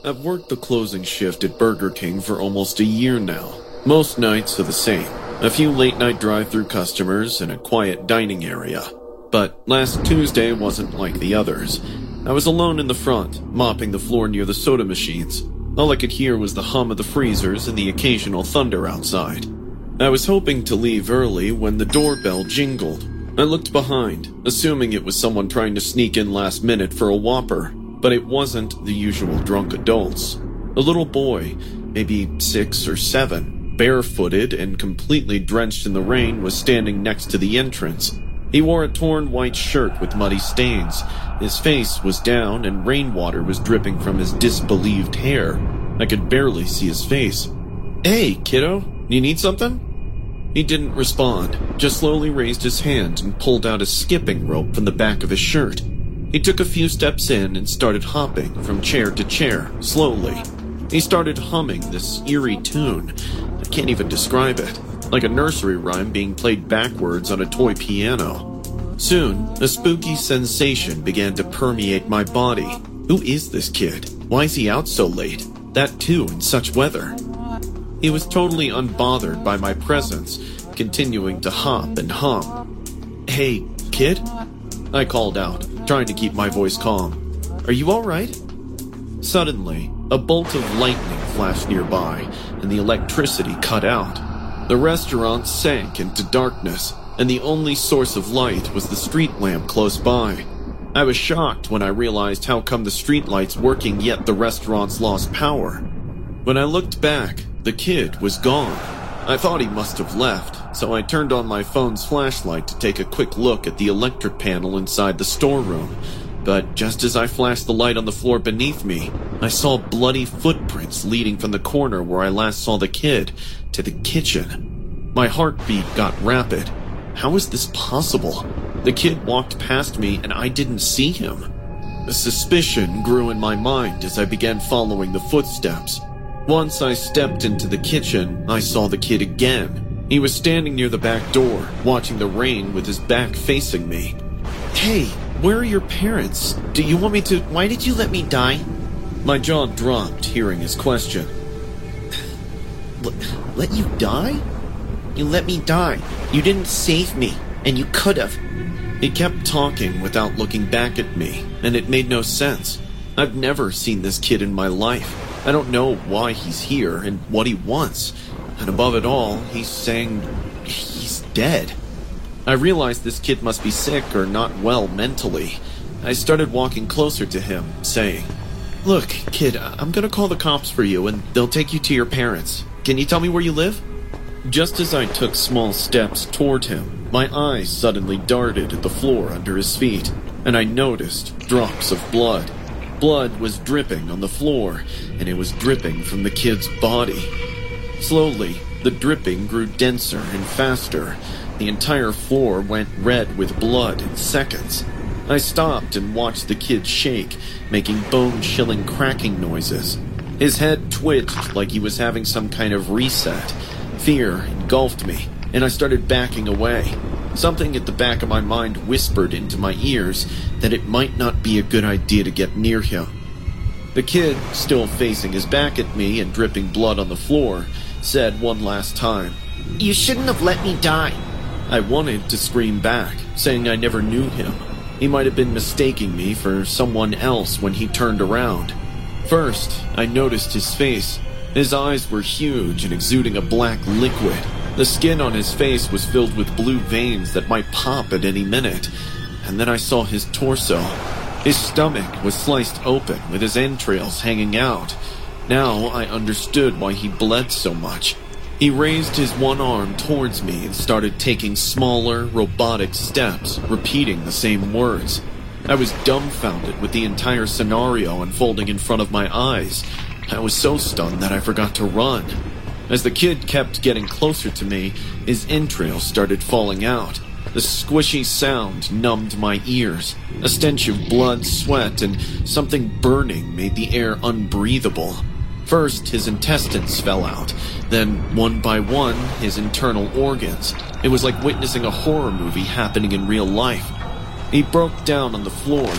I've worked the closing shift at Burger King for almost a year now. Most nights are the same. A few late-night drive-thru customers and a quiet dining area. But last Tuesday wasn't like the others. I was alone in the front, mopping the floor near the soda machines. All I could hear was the hum of the freezers and the occasional thunder outside. I was hoping to leave early when the doorbell jingled. I looked behind, assuming it was someone trying to sneak in last minute for a Whopper, but it wasn't the usual drunk adults. A little boy, maybe 6 or 7, barefooted and completely drenched in the rain, was standing next to the entrance. He wore a torn white shirt with muddy stains. His face was down and rainwater was dripping from his disbelieved hair. I could barely see his face. "Hey, kiddo, you need something?" He didn't respond, just slowly raised his hand and pulled out a skipping rope from the back of his shirt. He took a few steps in and started hopping from chair to chair, slowly. He started humming this eerie tune. I can't even describe it. Like a nursery rhyme being played backwards on a toy piano. Soon, a spooky sensation began to permeate my body. Who is this kid? Why is he out so late? That too in such weather. He was totally unbothered by my presence, continuing to hop and hum. "Hey, kid?" I called out, trying to keep my voice calm. "Are you alright?" Suddenly, a bolt of lightning flashed nearby, and the electricity cut out. The restaurant sank into darkness, and the only source of light was the street lamp close by. I was shocked when I realized how come the streetlights working yet the restaurant's lost power. When I looked back, the kid was gone. I thought he must have left, so I turned on my phone's flashlight to take a quick look at the electric panel inside the storeroom. But just as I flashed the light on the floor beneath me, I saw bloody footprints leading from the corner where I last saw the kid to the kitchen. My heartbeat got rapid. How was this possible? The kid walked past me and I didn't see him. A suspicion grew in my mind as I began following the footsteps. Once I stepped into the kitchen, I saw the kid again. He was standing near the back door, watching the rain with his back facing me. "Hey, where are your parents? Why did you let me die?" My jaw dropped hearing his question. Let you die? You let me die. You didn't save me, and you could have. He kept talking without looking back at me, and it made no sense. I've never seen this kid in my life. I don't know why he's here and what he wants. And above it all, he's saying he's dead. I realized this kid must be sick or not well mentally. I started walking closer to him, saying, "Look, kid, I'm gonna call the cops for you and they'll take you to your parents. Can you tell me where you live?" Just as I took small steps toward him, my eyes suddenly darted at the floor under his feet, and I noticed drops of blood. Blood was dripping on the floor, and it was dripping from the kid's body. Slowly, the dripping grew denser and faster. The entire floor went red with blood in seconds. I stopped and watched the kid shake, making bone-chilling cracking noises. His head twitched like he was having some kind of reset. Fear engulfed me, and I started backing away. Something at the back of my mind whispered into my ears that it might not be a good idea to get near him. The kid, still facing his back at me and dripping blood on the floor, said one last time, "You shouldn't have let me die." I wanted to scream back, saying I never knew him. He might have been mistaking me for someone else when he turned around. First, I noticed his face. His eyes were huge and exuding a black liquid. The skin on his face was filled with blue veins that might pop at any minute. And then I saw his torso. His stomach was sliced open with his entrails hanging out. Now I understood why he bled so much. He raised his one arm towards me and started taking smaller, robotic steps, repeating the same words. I was dumbfounded with the entire scenario unfolding in front of my eyes. I was so stunned that I forgot to run. As the kid kept getting closer to me, his entrails started falling out. The squishy sound numbed my ears. A stench of blood, sweat, and something burning made the air unbreathable. First, his intestines fell out. Then, one by one, his internal organs. It was like witnessing a horror movie happening in real life. He broke down on the floor,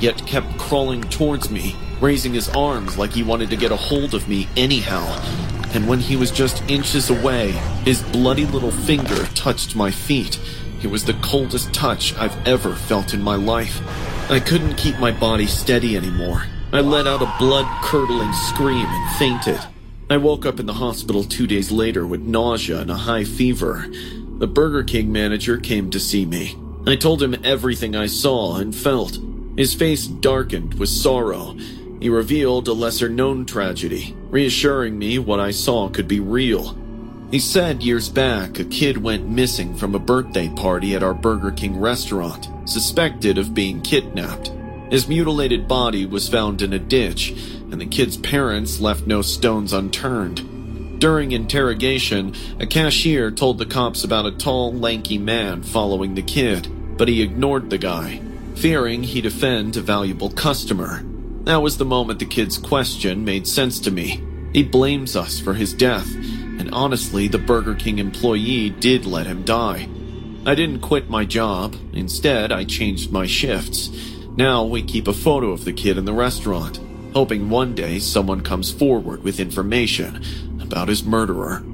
yet kept crawling towards me, raising his arms like he wanted to get a hold of me anyhow. And when he was just inches away, his bloody little finger touched my feet. It was the coldest touch I've ever felt in my life. I couldn't keep my body steady anymore. I let out a blood-curdling scream and fainted. I woke up in the hospital 2 days later with nausea and a high fever. The Burger King manager came to see me. I told him everything I saw and felt. His face darkened with sorrow. He revealed a lesser-known tragedy, reassuring me what I saw could be real. He said years back a kid went missing from a birthday party at our Burger King restaurant, suspected of being kidnapped. His mutilated body was found in a ditch, and the kid's parents left no stones unturned. During interrogation, a cashier told the cops about a tall, lanky man following the kid, but he ignored the guy, fearing he'd offend a valuable customer. That was the moment the kid's question made sense to me. He blames us for his death, and honestly, the Burger King employee did let him die. I didn't quit my job. Instead, I changed my shifts. Now we keep a photo of the kid in the restaurant, hoping one day someone comes forward with information about his murderer.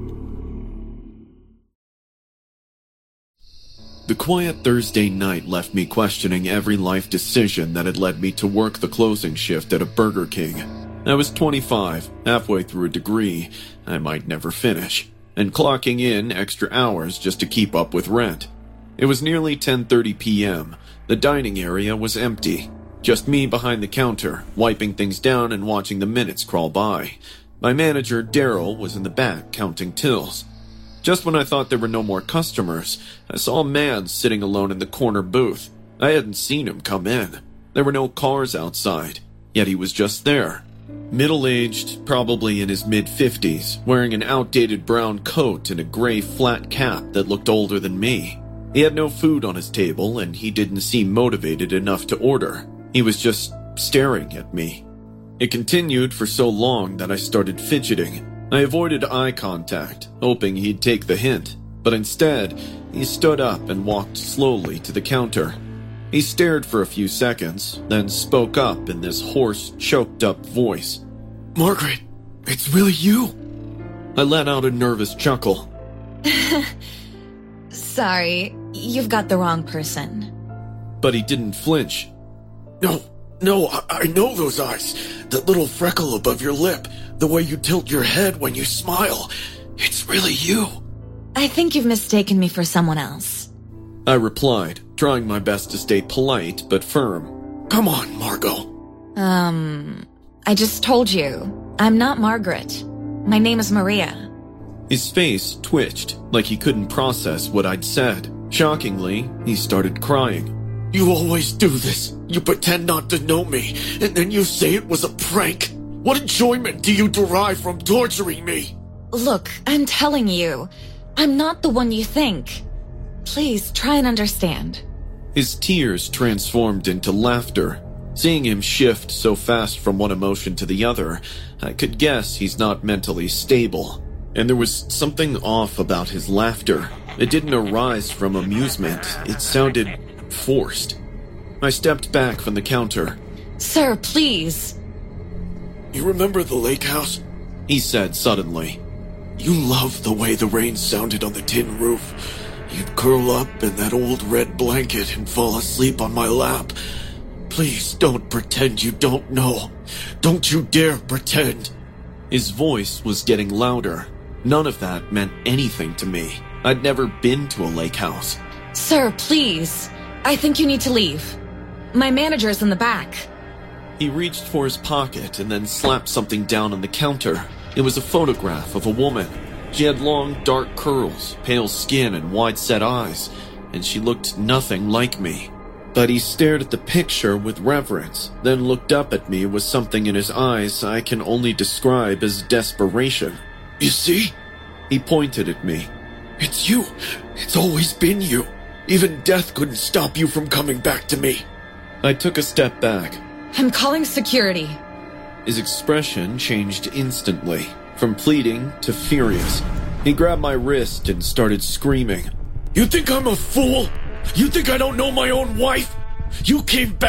The quiet Thursday night left me questioning every life decision that had led me to work the closing shift at a Burger King. I was 25, halfway through a degree I might never finish, and clocking in extra hours just to keep up with rent. It was nearly 10:30 p.m. The dining area was empty. Just me behind the counter, wiping things down and watching the minutes crawl by. My manager, Daryl, was in the back counting tills. Just when I thought there were no more customers, I saw a man sitting alone in the corner booth. I hadn't seen him come in. There were no cars outside, yet he was just there. Middle-aged, probably in his mid-50s, wearing an outdated brown coat and a gray flat cap that looked older than me. He had no food on his table, and he didn't seem motivated enough to order. He was just staring at me. It continued for so long that I started fidgeting. I avoided eye contact, hoping he'd take the hint, but instead, he stood up and walked slowly to the counter. He stared for a few seconds, then spoke up in this hoarse, choked-up voice. "Margaret, it's really you." I let out a nervous chuckle. Sorry, you've got the wrong person. But he didn't flinch. No, I know those eyes. That little freckle above your lip, the way you tilt your head when you smile. It's really you. I think you've mistaken me for someone else. I replied, trying my best to stay polite but firm. Come on, Margot. I just told you. I'm not Margaret. My name is Maria. His face twitched, like he couldn't process what I'd said. Shockingly, he started crying. You always do this. You pretend not to know me, and then you say it was a prank. What enjoyment do you derive from torturing me? Look, I'm telling you, I'm not the one you think. Please try and understand. His tears transformed into laughter. Seeing him shift so fast from one emotion to the other, I could guess he's not mentally stable. And there was something off about his laughter. It didn't arise from amusement. It sounded forced. I stepped back from the counter. Sir, please. You remember the lake house? He said suddenly. You loved the way the rain sounded on the tin roof. You'd curl up in that old red blanket and fall asleep on my lap. Please don't pretend you don't know. Don't you dare pretend. His voice was getting louder. None of that meant anything to me. I'd never been to a lake house. Sir, please. I think you need to leave. My manager's in the back. He reached for his pocket and then slapped something down on the counter. It was a photograph of a woman. She had long, dark curls, pale skin, and wide-set eyes, and she looked nothing like me. But he stared at the picture with reverence, then looked up at me with something in his eyes I can only describe as desperation. You see? He pointed at me. It's you. It's always been you. Even death couldn't stop you from coming back to me. I took a step back. I'm calling security. His expression changed instantly, from pleading to furious. He grabbed my wrist and started screaming. You think I'm a fool? You think I don't know my own wife? You came back,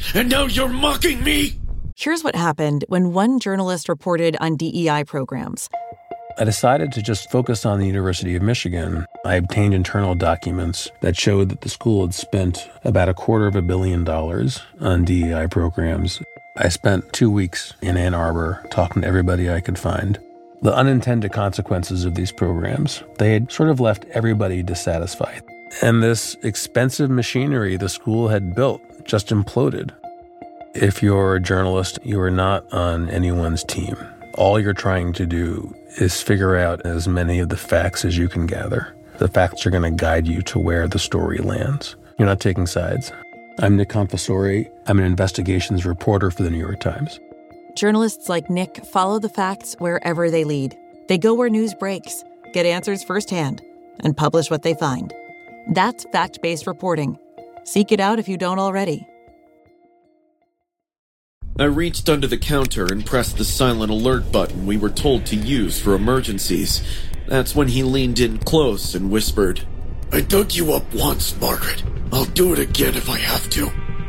and now you're mocking me? Here's what happened when one journalist reported on DEI programs. I decided to just focus on the University of Michigan. I obtained internal documents that showed that the school had spent about $250 million on DEI programs. I spent 2 weeks in Ann Arbor talking to everybody I could find. The unintended consequences of these programs, they had sort of left everybody dissatisfied. And this expensive machinery the school had built just imploded. If you're a journalist, you are not on anyone's team. All you're trying to do is figure out as many of the facts as you can gather. The facts are going to guide you to where the story lands. You're not taking sides. I'm Nick Confessori. I'm an investigations reporter for the New York Times. Journalists like Nick follow the facts wherever they lead. They go where news breaks, get answers firsthand, and publish what they find. That's fact-based reporting. Seek it out if you don't already. I reached under the counter and pressed the silent alert button we were told to use for emergencies. That's when he leaned in close and whispered, I dug you up once, Margaret. I'll do it again if I have to.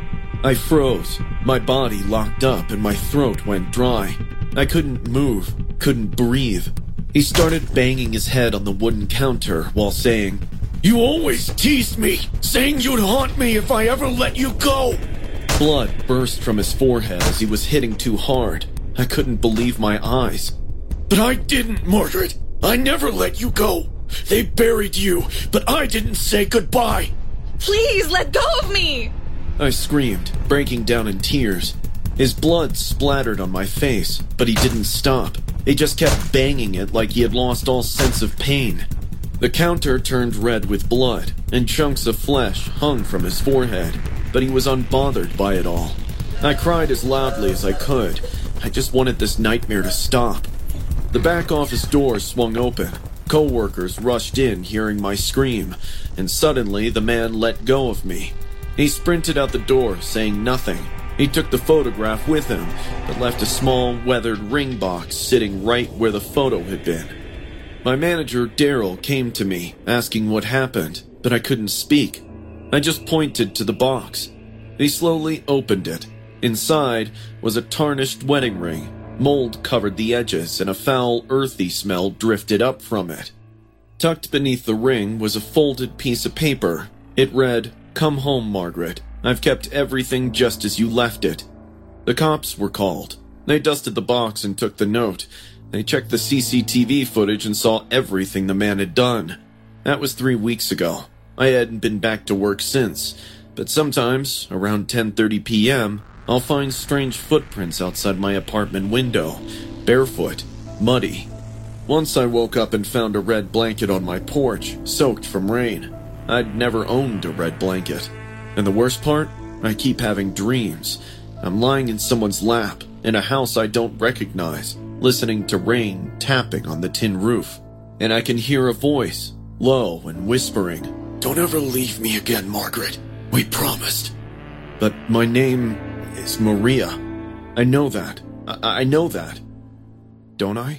I froze. My body locked up and my throat went dry. I couldn't move, couldn't breathe. He started banging his head on the wooden counter while saying, You always teased me, saying you'd haunt me if I ever let you go. Blood burst from his forehead as he was hitting too hard. I couldn't believe my eyes. But I didn't, Margaret. I never let you go. They buried you, but I didn't say goodbye. Please let go of me! I screamed, breaking down in tears. His blood splattered on my face, but he didn't stop. He just kept banging it like he had lost all sense of pain. The counter turned red with blood, and chunks of flesh hung from his forehead, but he was unbothered by it all. I cried as loudly as I could. I just wanted this nightmare to stop. The back office door swung open. Co-workers rushed in, hearing my scream, and suddenly the man let go of me. He sprinted out the door, saying nothing. He took the photograph with him, but left a small, weathered ring box sitting right where the photo had been. My manager, Daryl, came to me, asking what happened, but I couldn't speak. I just pointed to the box. He slowly opened it. Inside was a tarnished wedding ring. Mold covered the edges, and a foul, earthy smell drifted up from it. Tucked beneath the ring was a folded piece of paper. It read, Come home, Margaret. I've kept everything just as you left it. The cops were called. They dusted the box and took the note. They checked the CCTV footage and saw everything the man had done. That was 3 weeks ago. I hadn't been back to work since, but sometimes, around 10:30 p.m., I'll find strange footprints outside my apartment window, barefoot, muddy. Once I woke up and found a red blanket on my porch, soaked from rain. I'd never owned a red blanket. And the worst part? I keep having dreams. I'm lying in someone's lap, in a house I don't recognize, listening to rain tapping on the tin roof. And I can hear a voice, low and whispering, Don't ever leave me again, Margaret. We promised. But my name is Maria. I know that. I know that. Don't I?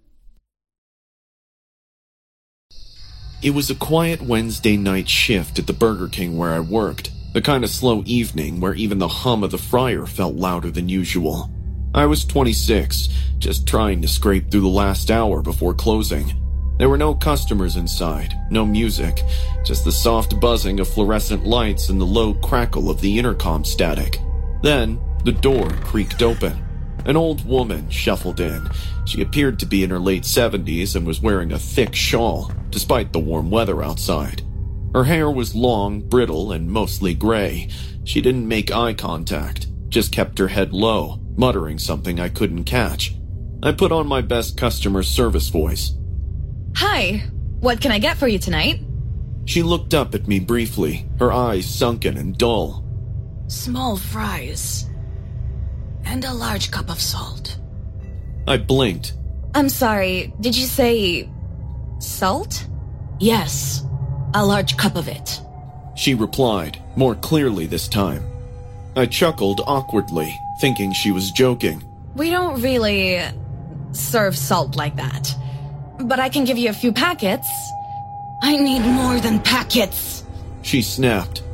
It was a quiet Wednesday night shift at the Burger King where I worked. The kind of slow evening where even the hum of the fryer felt louder than usual. I was 26, just trying to scrape through the last hour before closing. There were no customers inside, no music, just the soft buzzing of fluorescent lights and the low crackle of the intercom static. Then, the door creaked open. An old woman shuffled in. She appeared to be in her late 70s and was wearing a thick shawl, despite the warm weather outside. Her hair was long, brittle, and mostly gray. She didn't make eye contact, just kept her head low, muttering something I couldn't catch. I put on my best customer service voice. Hi, what can I get for you tonight? She looked up at me briefly, her eyes sunken and dull. Small fries. And a large cup of salt. I blinked. I'm sorry, did you say salt? Yes, a large cup of it. She replied, more clearly this time. I chuckled awkwardly, thinking she was joking. We don't really serve salt like that. But I can give you a few packets. I need more than packets. She snapped.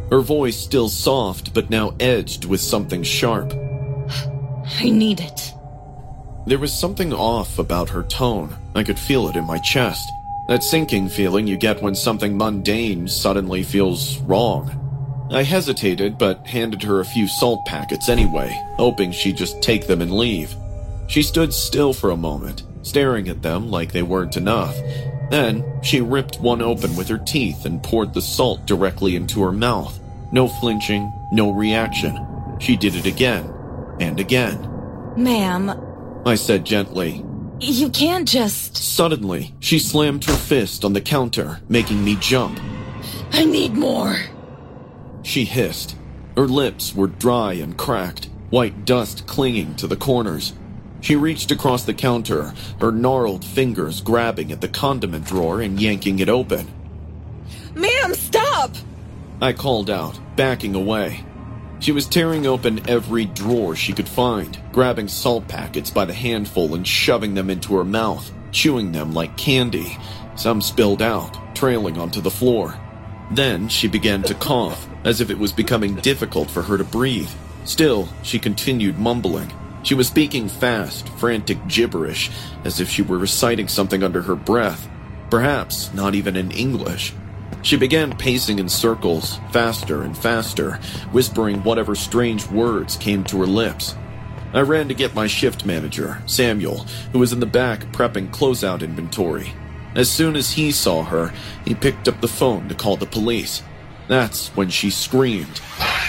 her voice still soft but now edged with something sharp. I need it. There was something off about her tone. I could feel it in my chest. That sinking feeling you get when something mundane suddenly feels wrong. I hesitated, but handed her a few salt packets anyway, hoping she'd just take them and leave. She stood still for a moment, staring at them like they weren't enough. Then, she ripped one open with her teeth and poured the salt directly into her mouth. No flinching, no reaction. She did it again, and again. Ma'am, I said gently. you can't just... Suddenly, she slammed her fist on the counter, making me jump. I need more. She hissed. Her lips were dry and cracked, white dust clinging to the corners. She reached across the counter, her gnarled fingers grabbing at the condiment drawer and yanking it open. Ma'am, stop! I called out, backing away. She was tearing open every drawer she could find, grabbing salt packets by the handful and shoving them into her mouth, chewing them like candy. Some spilled out, trailing onto the floor. Then she began to cough, as if it was becoming difficult for her to breathe. Still, she continued mumbling. She was speaking fast, frantic gibberish, as if she were reciting something under her breath. Perhaps not even in English. She began pacing in circles, faster and faster, whispering whatever strange words came to her lips. I ran to get my shift manager, Samuel, who was in the back prepping closeout inventory. As soon as he saw her, he picked up the phone to call the police. That's when she screamed.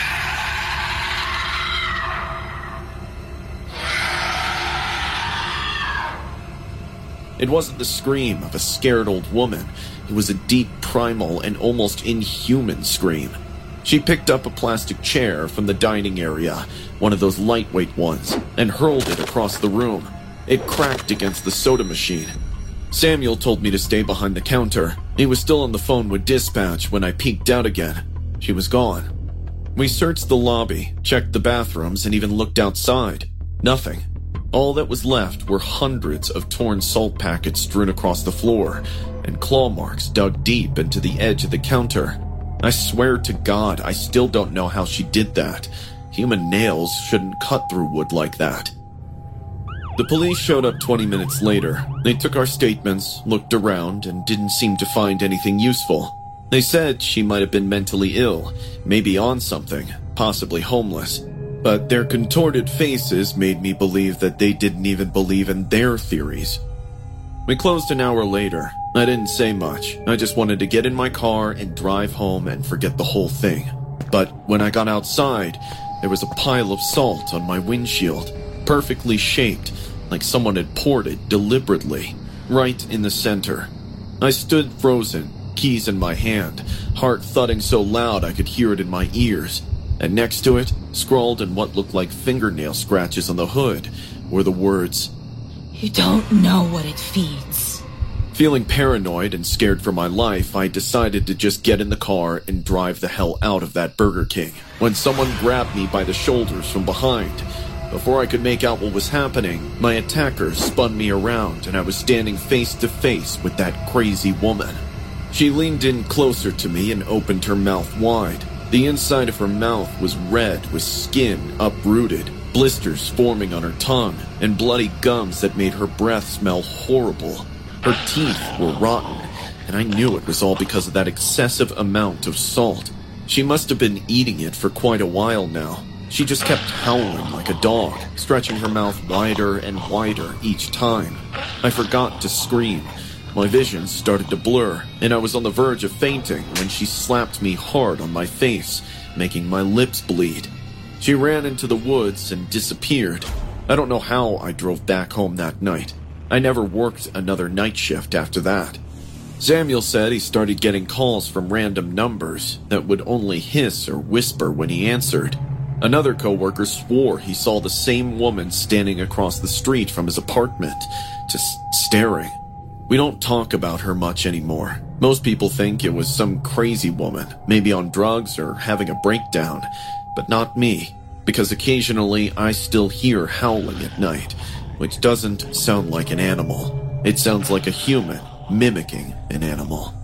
It wasn't the scream of a scared old woman. It was a deep, primal, and almost inhuman scream. She picked up a plastic chair from the dining area, one of those lightweight ones, and hurled it across the room. It cracked against the soda machine. Samuel told me to stay behind the counter. He was still on the phone with dispatch when I peeked out again. She was gone. We searched the lobby, checked the bathrooms, and even looked outside. Nothing. All that was left were hundreds of torn salt packets strewn across the floor, and claw marks dug deep into the edge of the counter. I swear to God, I still don't know how she did that. Human nails shouldn't cut through wood like that. The police showed up 20 minutes later. They took our statements, looked around, and didn't seem to find anything useful. They said she might have been mentally ill, maybe on something, possibly homeless. But their contorted faces made me believe that they didn't even believe in their theories. We closed an hour later. I didn't say much. I just wanted to get in my car and drive home and forget the whole thing. But when I got outside, there was a pile of salt on my windshield, perfectly shaped, like someone had poured it deliberately, right in the center. I stood frozen, keys in my hand, heart thudding so loud I could hear it in my ears. And next to it, scrawled in what looked like fingernail scratches on the hood, were the words, You don't know what it feeds. Feeling paranoid and scared for my life, I decided to just get in the car and drive the hell out of that Burger King, when someone grabbed me by the shoulders from behind. Before I could make out what was happening, my attacker spun me around and I was standing face to face with that crazy woman. She leaned in closer to me and opened her mouth wide. The inside of her mouth was red with skin uprooted, blisters forming on her tongue, and bloody gums that made her breath smell horrible. Her teeth were rotten, and I knew it was all because of that excessive amount of salt. She must have been eating it for quite a while now. She just kept howling like a dog, stretching her mouth wider and wider each time. I forgot to scream. My vision started to blur, and I was on the verge of fainting when she slapped me hard on my face, making my lips bleed. She ran into the woods and disappeared. I don't know how I drove back home that night. I never worked another night shift after that. Samuel said he started getting calls from random numbers that would only hiss or whisper when he answered. Another coworker swore he saw the same woman standing across the street from his apartment, just staring. We don't talk about her much anymore. Most people think it was some crazy woman, maybe on drugs or having a breakdown, but not me, because occasionally I still hear howling at night, which doesn't sound like an animal. It sounds like a human mimicking an animal.